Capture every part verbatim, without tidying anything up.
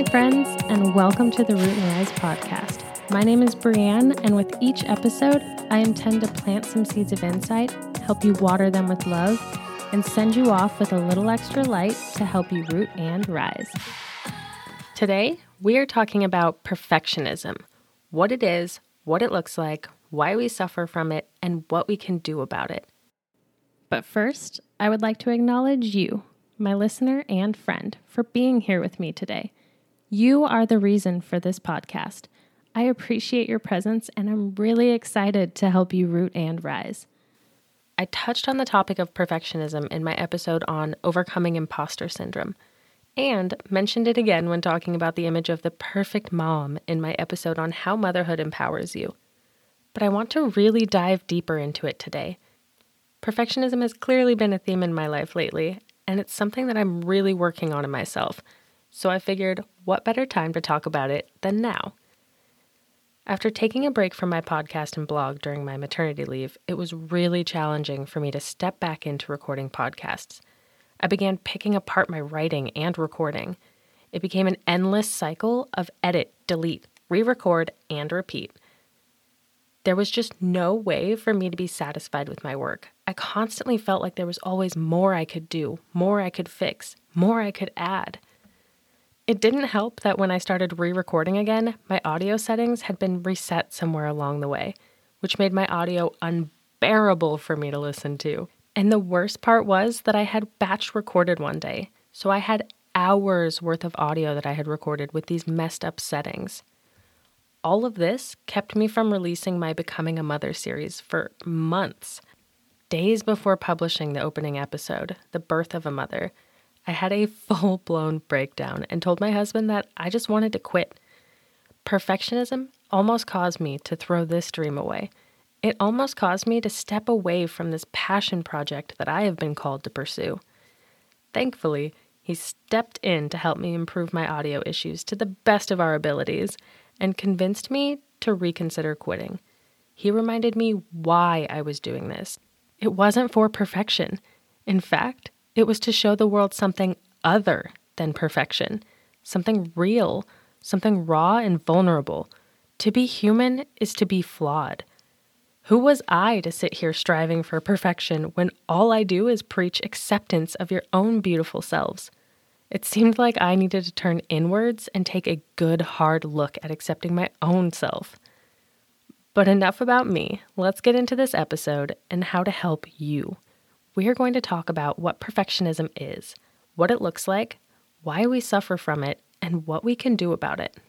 Hi, friends, and welcome to the Root and Rise podcast. My name is Brianne, and with each episode, I intend to plant some seeds of insight, help you water them with love, and send you off with a little extra light to help you root and rise. Today, we are talking about perfectionism, what it is, what it looks like, why we suffer from it, and what we can do about it. But first, I would like to acknowledge you, my listener and friend, for being here with me today. You are the reason for this podcast. I appreciate your presence, and I'm really excited to help you root and rise. I touched on the topic of perfectionism in my episode on overcoming imposter syndrome, and mentioned it again when talking about the image of the perfect mom in my episode on how motherhood empowers you. But I want to really dive deeper into it today. Perfectionism has clearly been a theme in my life lately, and it's something that I'm really working on in myself. So I figured, what better time to talk about it than now? After taking a break from my podcast and blog during my maternity leave, it was really challenging for me to step back into recording podcasts. I began picking apart my writing and recording. It became an endless cycle of edit, delete, re-record, and repeat. There was just no way for me to be satisfied with my work. I constantly felt like there was always more I could do, more I could fix, more I could add. It didn't help that when I started re-recording again, my audio settings had been reset somewhere along the way, which made my audio unbearable for me to listen to. And the worst part was that I had batch recorded one day, so I had hours worth of audio that I had recorded with these messed up settings. All of this kept me from releasing my Becoming a Mother series for months. Days before publishing the opening episode, The Birth of a Mother, I had a full-blown breakdown and told my husband that I just wanted to quit. Perfectionism almost caused me to throw this dream away. It almost caused me to step away from this passion project that I have been called to pursue. Thankfully, he stepped in to help me improve my audio issues to the best of our abilities and convinced me to reconsider quitting. He reminded me why I was doing this. It wasn't for perfection. In fact, it was to show the world something other than perfection, something real, something raw and vulnerable. To be human is to be flawed. Who was I to sit here striving for perfection when all I do is preach acceptance of your own beautiful selves? It seemed like I needed to turn inwards and take a good hard look at accepting my own self. But enough about me. Let's get into this episode and how to help you. We are going to talk about what perfectionism is, what it looks like, why we suffer from it, and what we can do about it.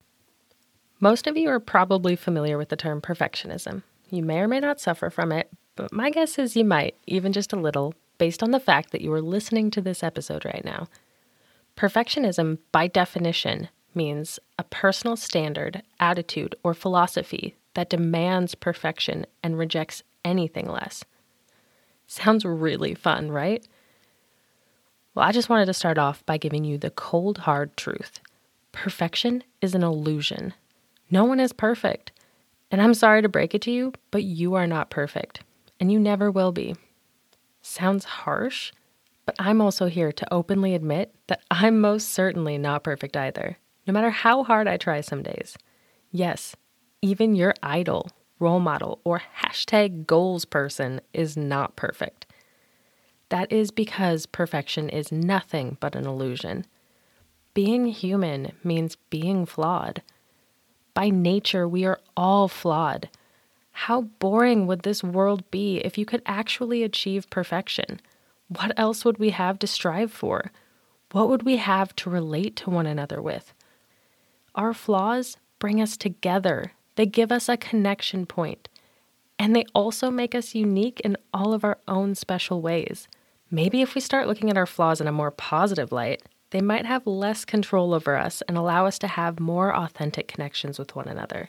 Most of you are probably familiar with the term perfectionism. You may or may not suffer from it, but my guess is you might, even just a little, based on the fact that you are listening to this episode right now. Perfectionism, by definition, means a personal standard, attitude, or philosophy that demands perfection and rejects anything less. Sounds really fun, right? Well, I just wanted to start off by giving you the cold, hard truth. Perfection is an illusion. No one is perfect. And I'm sorry to break it to you, but you are not perfect. And you never will be. Sounds harsh, but I'm also here to openly admit that I'm most certainly not perfect either, no matter how hard I try some days. Yes, even your idol, role model, or hashtag goals person is not perfect. That is because perfection is nothing but an illusion. Being human means being flawed. By nature, we are all flawed. How boring would this world be if you could actually achieve perfection? What else would we have to strive for? What would we have to relate to one another with? Our flaws bring us together. They give us a connection point. And they also make us unique in all of our own special ways. Maybe if we start looking at our flaws in a more positive light, they might have less control over us and allow us to have more authentic connections with one another.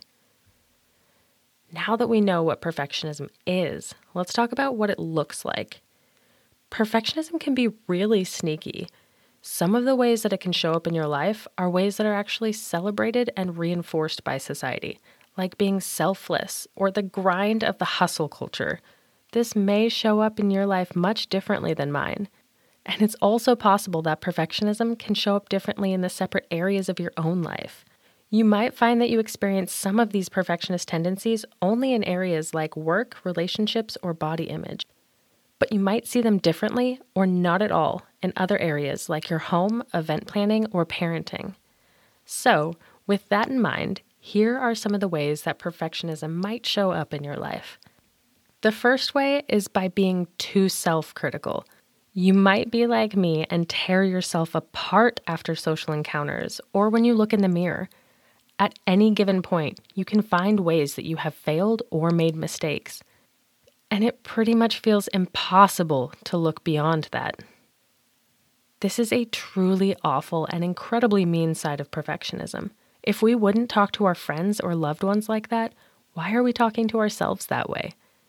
Now that we know what perfectionism is, let's talk about what it looks like. Perfectionism can be really sneaky. Some of the ways that it can show up in your life are ways that are actually celebrated and reinforced by society, like being selfless or the grind of the hustle culture. This may show up in your life much differently than mine. And it's also possible that perfectionism can show up differently in the separate areas of your own life. You might find that you experience some of these perfectionist tendencies only in areas like work, relationships, or body image. But you might see them differently or not at all in other areas like your home, event planning, or parenting. So, with that in mind, here are some of the ways that perfectionism might show up in your life. The first way is by being too self-critical. You might be like me and tear yourself apart after social encounters or when you look in the mirror. At any given point, you can find ways that you have failed or made mistakes. And it pretty much feels impossible to look beyond that. This is a truly awful and incredibly mean side of perfectionism. If we wouldn't talk to our friends or loved ones like that, why are we talking to ourselves that way?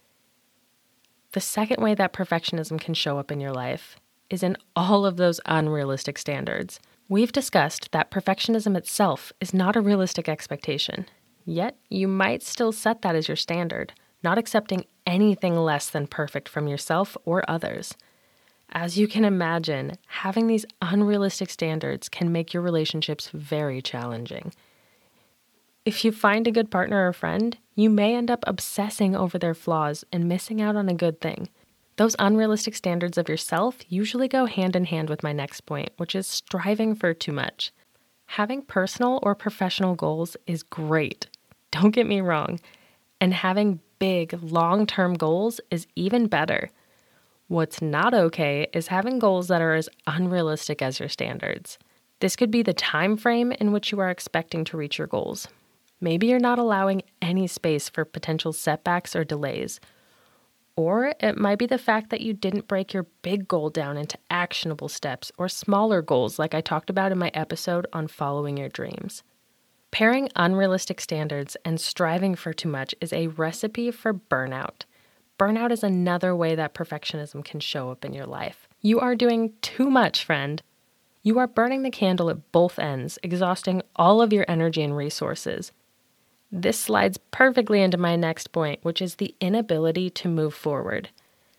The second way that perfectionism can show up in your life is in all of those unrealistic standards. We've discussed that perfectionism itself is not a realistic expectation, yet you might still set that as your standard, not accepting anything less than perfect from yourself or others. As you can imagine, having these unrealistic standards can make your relationships very challenging. If you find a good partner or friend, you may end up obsessing over their flaws and missing out on a good thing. Those unrealistic standards of yourself usually go hand in hand with my next point, which is striving for too much. Having personal or professional goals is great. Don't get me wrong. And having big, long-term goals is even better. What's not okay is having goals that are as unrealistic as your standards. This could be the time frame in which you are expecting to reach your goals. Maybe you're not allowing any space for potential setbacks or delays. Or it might be the fact that you didn't break your big goal down into actionable steps or smaller goals like I talked about in my episode on following your dreams. Pairing unrealistic standards and striving for too much is a recipe for burnout. Burnout is another way that perfectionism can show up in your life. You are doing too much, friend. You are burning the candle at both ends, exhausting all of your energy and resources. This slides perfectly into my next point, which is the inability to move forward.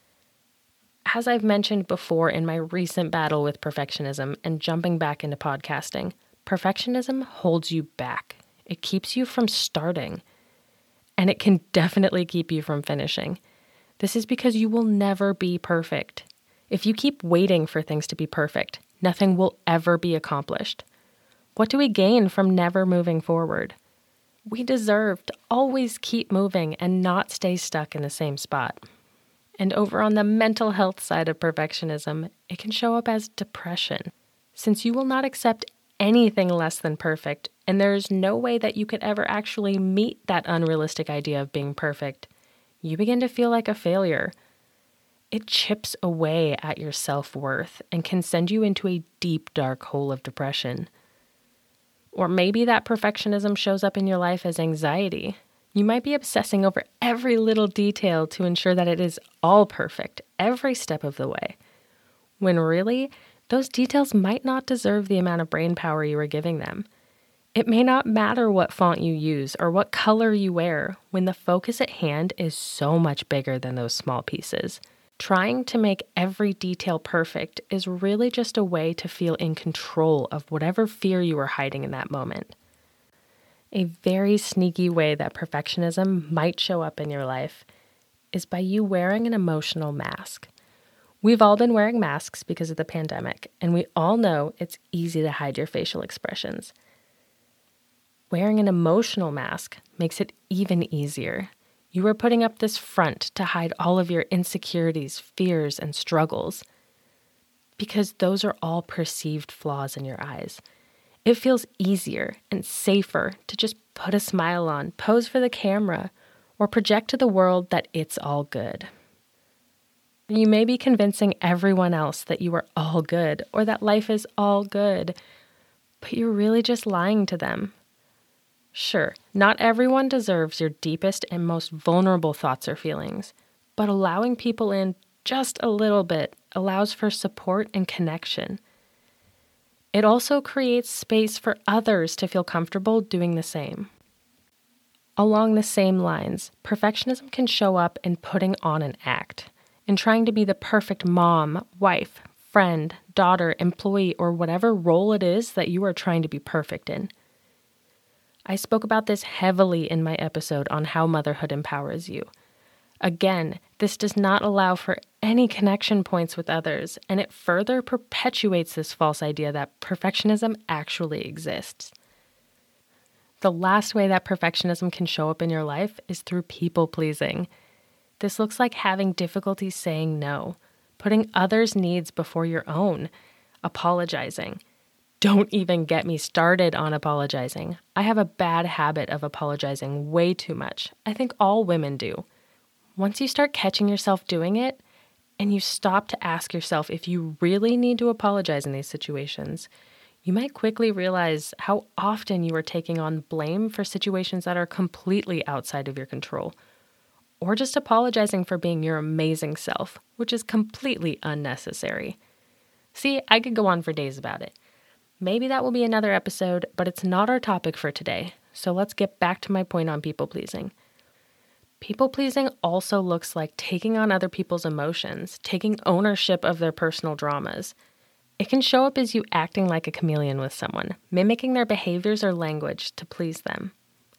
As I've mentioned before in my recent battle with perfectionism and jumping back into podcasting, perfectionism holds you back. It keeps you from starting, and it can definitely keep you from finishing. This is because you will never be perfect. If you keep waiting for things to be perfect, nothing will ever be accomplished. What do we gain from never moving forward? We deserve to always keep moving and not stay stuck in the same spot. And over on the mental health side of perfectionism, it can show up as depression. Since you will not accept anything less than perfect, and there is no way that you could ever actually meet that unrealistic idea of being perfect, you begin to feel like a failure. It chips away at your self-worth and can send you into a deep, dark hole of depression. Or maybe that perfectionism shows up in your life as anxiety. You might be obsessing over every little detail to ensure that it is all perfect every step of the way, when really, those details might not deserve the amount of brain power you are giving them. It may not matter what font you use or what color you wear when the focus at hand is so much bigger than those small pieces. Trying to make every detail perfect is really just a way to feel in control of whatever fear you are hiding in that moment. A very sneaky way that perfectionism might show up in your life is by you wearing an emotional mask. We've all been wearing masks because of the pandemic, and we all know it's easy to hide your facial expressions. Wearing an emotional mask makes it even easier. You are putting up this front to hide all of your insecurities, fears, and struggles, because those are all perceived flaws in your eyes. It feels easier and safer to just put a smile on, pose for the camera, or project to the world that it's all good. You may be convincing everyone else that you are all good or that life is all good, but you're really just lying to them. Sure, not everyone deserves your deepest and most vulnerable thoughts or feelings, but allowing people in just a little bit allows for support and connection. It also creates space for others to feel comfortable doing the same. Along the same lines, perfectionism can show up in putting on an act, in trying to be the perfect mom, wife, friend, daughter, employee, or whatever role it is that you are trying to be perfect in. I spoke about this heavily in my episode on how motherhood empowers you. Again, this does not allow for any connection points with others, and it further perpetuates this false idea that perfectionism actually exists. The last way that perfectionism can show up in your life is through people-pleasing. This looks like having difficulty saying no, putting others' needs before your own, apologizing. Don't even get me started on apologizing. I have a bad habit of apologizing way too much. I think all women do. Once you start catching yourself doing it, and you stop to ask yourself if you really need to apologize in these situations, you might quickly realize how often you are taking on blame for situations that are completely outside of your control, or just apologizing for being your amazing self, which is completely unnecessary. See, I could go on for days about it. Maybe that will be another episode, but it's not our topic for today, so let's get back to my point on people-pleasing. People-pleasing also looks like taking on other people's emotions, taking ownership of their personal dramas. It can show up as you acting like a chameleon with someone, mimicking their behaviors or language to please them.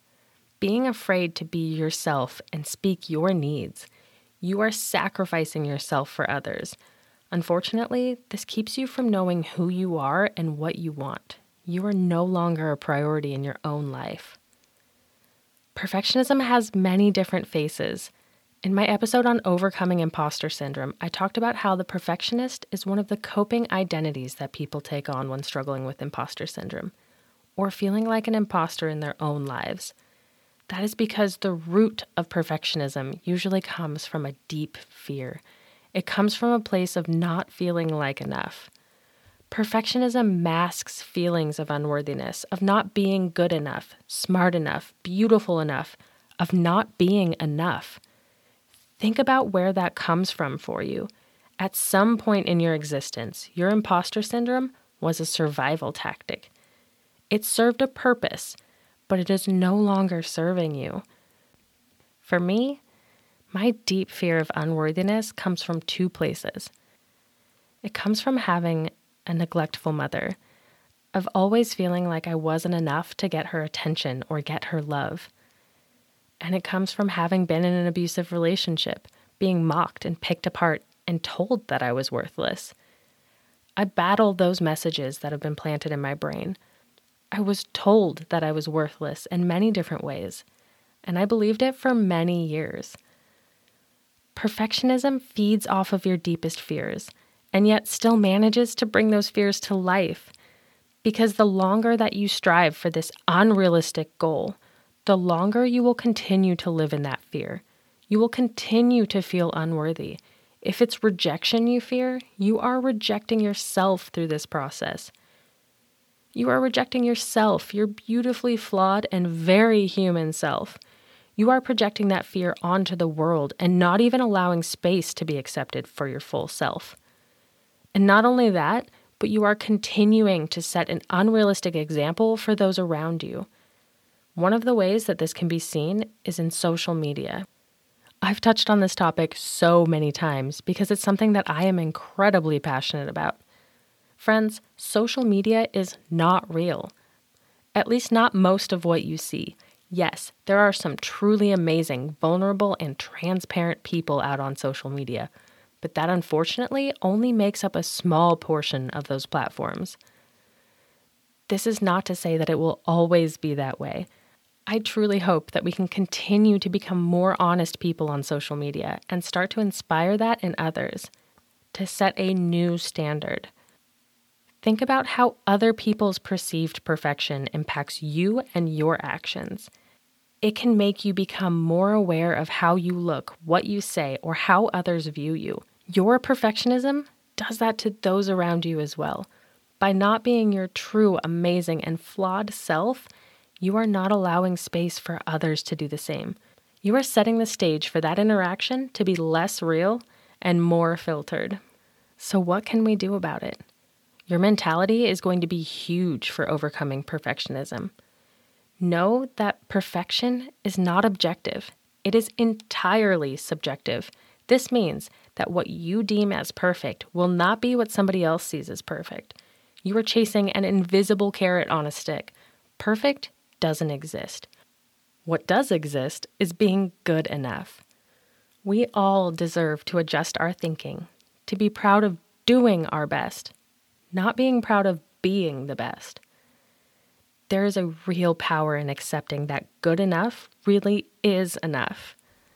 Being afraid to be yourself and speak your needs. You are sacrificing yourself for others. Unfortunately, this keeps you from knowing who you are and what you want. You are no longer a priority in your own life. Perfectionism has many different faces. In my episode on overcoming imposter syndrome, I talked about how the perfectionist is one of the coping identities that people take on when struggling with imposter syndrome, or feeling like an imposter in their own lives. That is because the root of perfectionism usually comes from a deep fear. It comes from a place of not feeling like enough. Perfectionism masks feelings of unworthiness, of not being good enough, smart enough, beautiful enough, of not being enough. Think about where that comes from for you. At some point in your existence, your imposter syndrome was a survival tactic. It served a purpose, but it is no longer serving you. For me, my deep fear of unworthiness comes from two places. It comes from having a neglectful mother, of always feeling like I wasn't enough to get her attention or get her love. And it comes from having been in an abusive relationship, being mocked and picked apart and told that I was worthless. I battle those messages that have been planted in my brain. I was told that I was worthless in many different ways, and I believed it for many years. Perfectionism feeds off of your deepest fears, and yet still manages to bring those fears to life. Because the longer that you strive for this unrealistic goal, the longer you will continue to live in that fear. You will continue to feel unworthy. If it's rejection you fear, you are rejecting yourself through this process. You are rejecting yourself, your beautifully flawed and very human self. You are projecting that fear onto the world and not even allowing space to be accepted for your full self. And not only that, but you are continuing to set an unrealistic example for those around you. One of the ways that this can be seen is in social media. I've touched on this topic so many times because it's something that I am incredibly passionate about. Friends, social media is not real. At least not most of what you see. Yes, there are some truly amazing, vulnerable, and transparent people out on social media, but that unfortunately only makes up a small portion of those platforms. This is not to say that it will always be that way. I truly hope that we can continue to become more honest people on social media and start to inspire that in others, to set a new standard. Think about how other people's perceived perfection impacts you and your actions. It can make you become more aware of how you look, what you say, or how others view you. Your perfectionism does that to those around you as well. By not being your true, amazing, and flawed self, you are not allowing space for others to do the same. You are setting the stage for that interaction to be less real and more filtered. So what can we do about it? Your mentality is going to be huge for overcoming perfectionism. Know that perfection is not objective. It is entirely subjective. This means that what you deem as perfect will not be what somebody else sees as perfect. You are chasing an invisible carrot on a stick. Perfect doesn't exist. What does exist is being good enough. We all deserve to adjust our thinking, to be proud of doing our best, not being proud of being the best. There is a real power in accepting that good enough really is enough.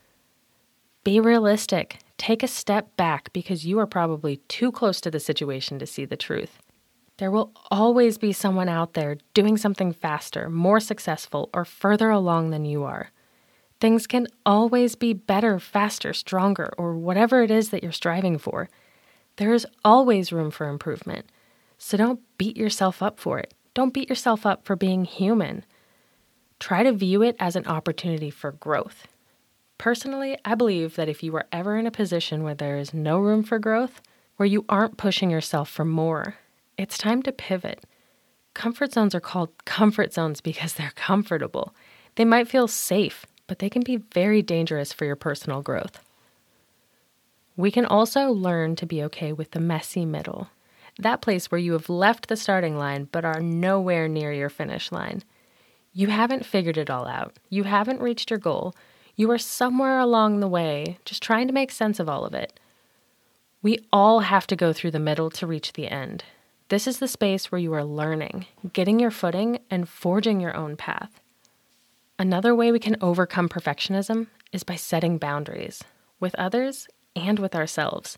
Be realistic. Take a step back because you are probably too close to the situation to see the truth. There will always be someone out there doing something faster, more successful, or further along than you are. Things can always be better, faster, stronger, or whatever it is that you're striving for. There is always room for improvement. So don't beat yourself up for it. Don't beat yourself up for being human. Try to view it as an opportunity for growth. Personally, I believe that if you are ever in a position where there is no room for growth, where you aren't pushing yourself for more, it's time to pivot. Comfort zones are called comfort zones because they're comfortable. They might feel safe, but they can be very dangerous for your personal growth. We can also learn to be okay with the messy middle, that place where you have left the starting line but are nowhere near your finish line. You haven't figured it all out. You haven't reached your goal. You are somewhere along the way, just trying to make sense of all of it. We all have to go through the middle to reach the end. This is the space where you are learning, getting your footing, and forging your own path. Another way we can overcome perfectionism is by setting boundaries with others and with ourselves.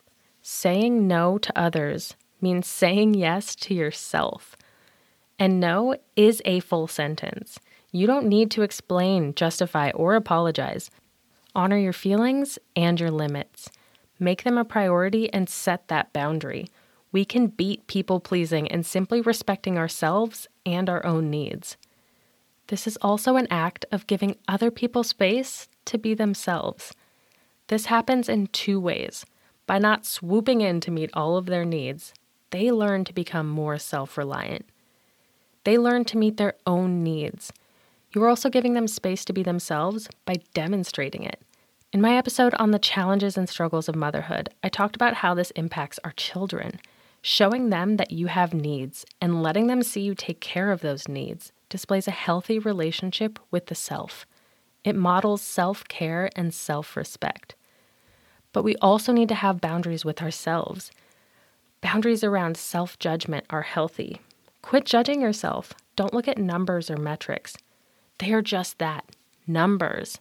Saying no to others means saying yes to yourself. And no is a full sentence. You don't need to explain, justify, or apologize. Honor your feelings and your limits. Make them a priority and set that boundary. We can beat people-pleasing and simply respecting ourselves and our own needs. This is also an act of giving other people space to be themselves. This happens in two ways. By not swooping in to meet all of their needs, they learn to become more self-reliant. They learn to meet their own needs. You are also giving them space to be themselves by demonstrating it. In my episode on the challenges and struggles of motherhood, I talked about how this impacts our children. Showing them that you have needs and letting them see you take care of those needs displays a healthy relationship with the self. It models self-care and self-respect. But we also need to have boundaries with ourselves. Boundaries around self-judgment are healthy. Quit judging yourself. Don't look at numbers or metrics. They are just that, numbers.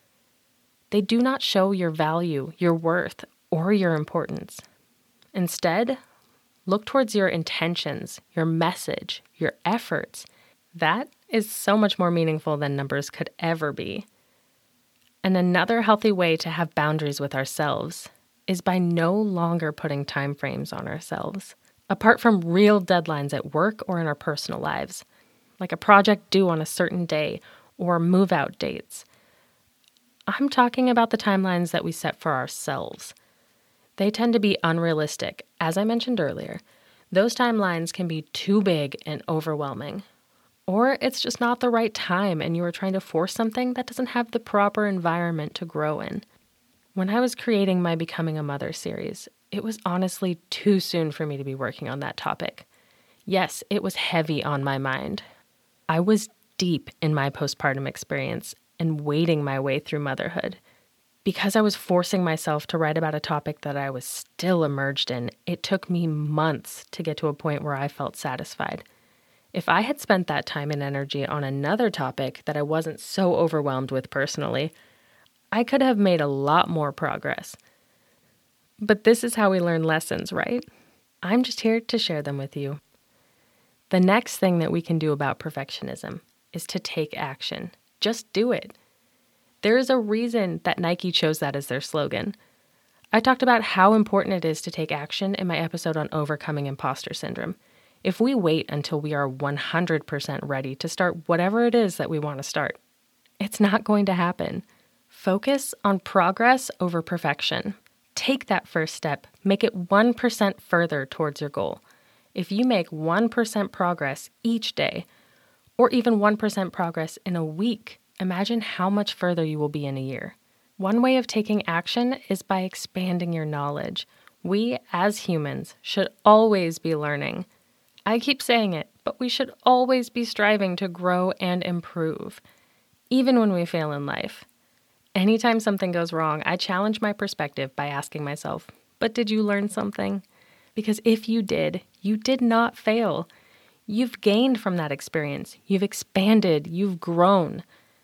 They do not show your value, your worth, or your importance. Instead, look towards your intentions, your message, your efforts. That is so much more meaningful than numbers could ever be. And another healthy way to have boundaries with ourselves is by no longer putting time frames on ourselves, apart from real deadlines at work or in our personal lives, like a project due on a certain day or move-out dates. I'm talking about the timelines that we set for ourselves. They tend to be unrealistic. As I mentioned earlier, those timelines can be too big and overwhelming. Or it's just not the right time and you are trying to force something that doesn't have the proper environment to grow in. When I was creating my Becoming a Mother series, it was honestly too soon for me to be working on that topic. Yes, it was heavy on my mind. I was deep in my postpartum experience and wading my way through motherhood. Because I was forcing myself to write about a topic that I was still immersed in, it took me months to get to a point where I felt satisfied. If I had spent that time and energy on another topic that I wasn't so overwhelmed with personally, I could have made a lot more progress. But this is how we learn lessons, right? I'm just here to share them with you. The next thing that we can do about perfectionism is to take action. Just do it. There is a reason that Nike chose that as their slogan. I talked about how important it is to take action in my episode on overcoming imposter syndrome. If we wait until we are one hundred percent ready to start whatever it is that we want to start, it's not going to happen. Focus on progress over perfection. Take that first step. Make it one percent further towards your goal. If you make one percent progress each day, or even one percent progress in a week, imagine how much further you will be in a year. One way of taking action is by expanding your knowledge. We, as humans, should always be learning. I keep saying it, but we should always be striving to grow and improve, even when we fail in life. Anytime something goes wrong, I challenge my perspective by asking myself, but did you learn something? Because if you did, you did not fail. You've gained from that experience. You've expanded. You've grown.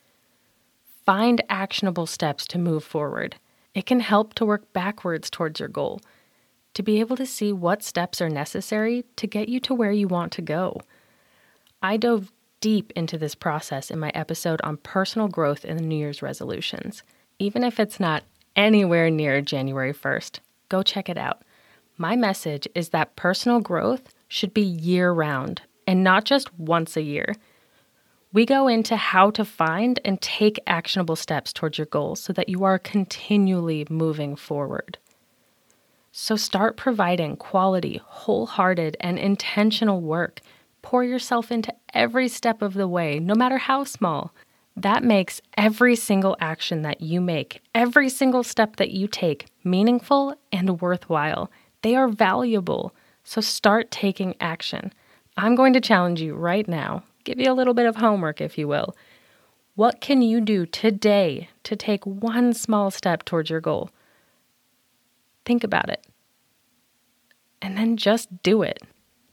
Find actionable steps to move forward. It can help to work backwards towards your goal, to be able to see what steps are necessary to get you to where you want to go. I dove deep into this process in my episode on personal growth and New Year's resolutions. Even if it's not anywhere near January first, go check it out. My message is that personal growth should be year-round and not just once a year. We go into how to find and take actionable steps towards your goals so that you are continually moving forward. So start providing quality, wholehearted, and intentional work. Pour yourself into every step of the way, no matter how small. That makes every single action that you make, every single step that you take, meaningful and worthwhile. They are valuable, so start taking action. I'm going to challenge you right now, give you a little bit of homework, if you will. What can you do today to take one small step towards your goal? Think about it. And then just do it.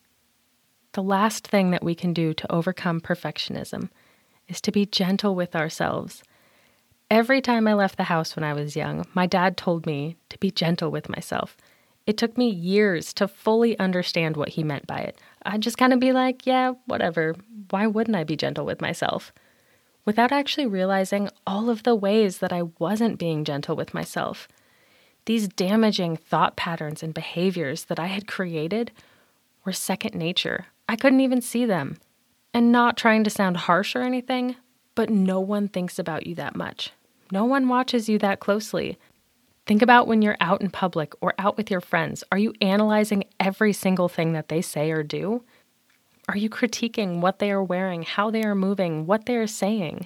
The last thing that we can do to overcome perfectionism is to be gentle with ourselves. Every time I left the house when I was young, my dad told me to be gentle with myself. It took me years to fully understand what he meant by it. I'd just kind of be like, yeah, whatever. Why wouldn't I be gentle with myself? Without actually realizing all of the ways that I wasn't being gentle with myself. These damaging thought patterns and behaviors that I had created were second nature. I couldn't even see them. And not trying to sound harsh or anything, but no one thinks about you that much. No one watches you that closely. Think about when you're out in public or out with your friends. Are you analyzing every single thing that they say or do? Are you critiquing what they are wearing, how they are moving, what they are saying?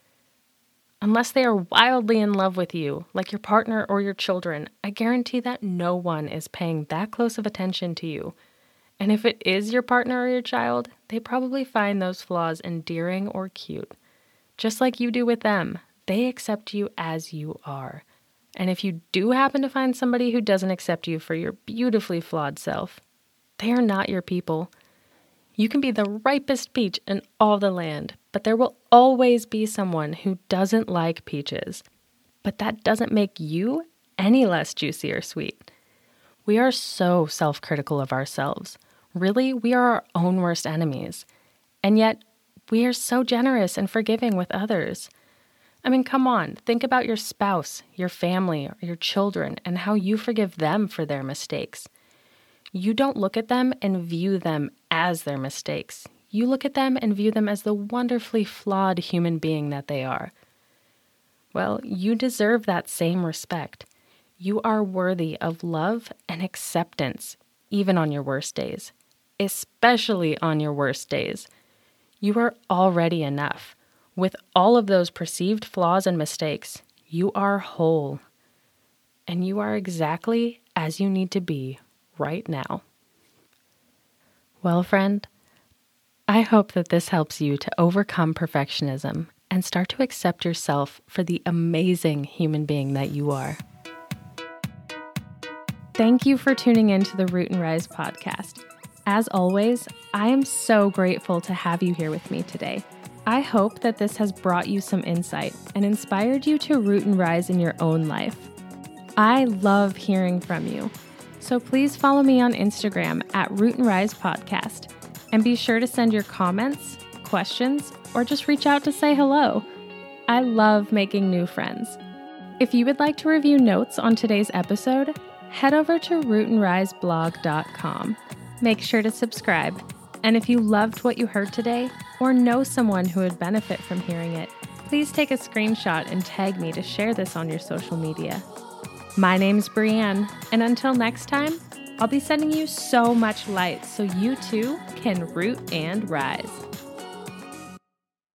Unless they are wildly in love with you, like your partner or your children, I guarantee that no one is paying that close of attention to you. And if it is your partner or your child, they probably find those flaws endearing or cute. Just like you do with them, they accept you as you are. And if you do happen to find somebody who doesn't accept you for your beautifully flawed self, they are not your people. You can be the ripest peach in all the land, but there will always be someone who doesn't like peaches. But that doesn't make you any less juicy or sweet. We are so self-critical of ourselves. Really, we are our own worst enemies. And yet, we are so generous and forgiving with others. I mean, come on, think about your spouse, your family, or your children, and how you forgive them for their mistakes. You don't look at them and view them as their mistakes. You look at them and view them as the wonderfully flawed human being that they are. Well, you deserve that same respect. You are worthy of love and acceptance, even on your worst days, especially on your worst days. You are already enough. With all of those perceived flaws and mistakes, you are whole. And you are exactly as you need to be right now. Well, friend, I hope that this helps you to overcome perfectionism and start to accept yourself for the amazing human being that you are. Thank you for tuning in to the Root and Rise podcast. As always, I am so grateful to have you here with me today. I hope that this has brought you some insight and inspired you to root and rise in your own life. I love hearing from you. So please follow me on Instagram at Root and Rise Podcast. And be sure to send your comments, questions, or just reach out to say hello. I love making new friends. If you would like to review notes on today's episode, head over to root and rise blog dot com. Make sure to subscribe. And if you loved what you heard today, or know someone who would benefit from hearing it, please take a screenshot and tag me to share this on your social media. My name's Brianne, and until next time, I'll be sending you so much light so you too can root and rise.